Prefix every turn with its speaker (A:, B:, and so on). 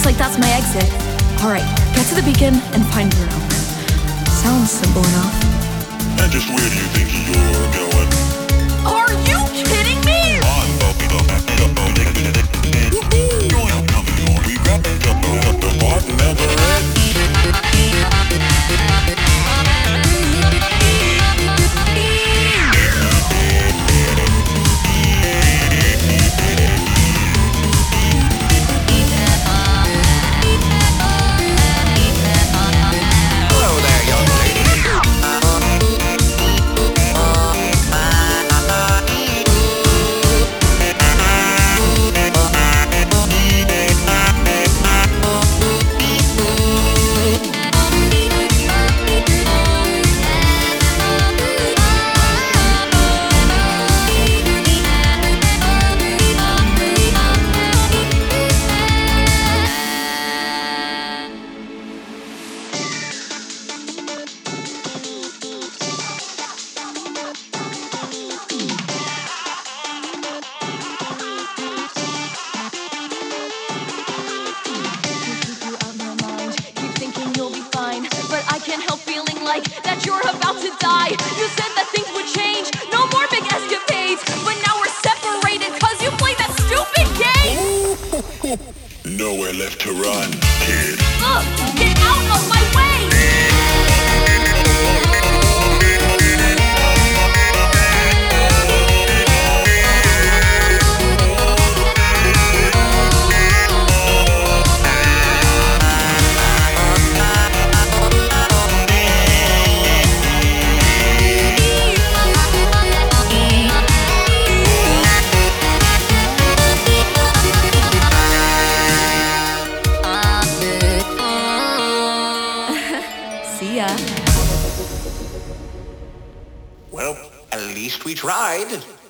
A: Looks like that's my exit. Alright, get to the beacon and find Bruno. Sounds simple enough.
B: And just where do you think you're going?
A: Are you kidding me? That you're about to die. You said that things would change, no more big escapades, but now we're separated cause you played that stupid game.
B: Nowhere left to run, kid.
A: Ugh, get out of my way. See ya.
C: Well, at least we tried.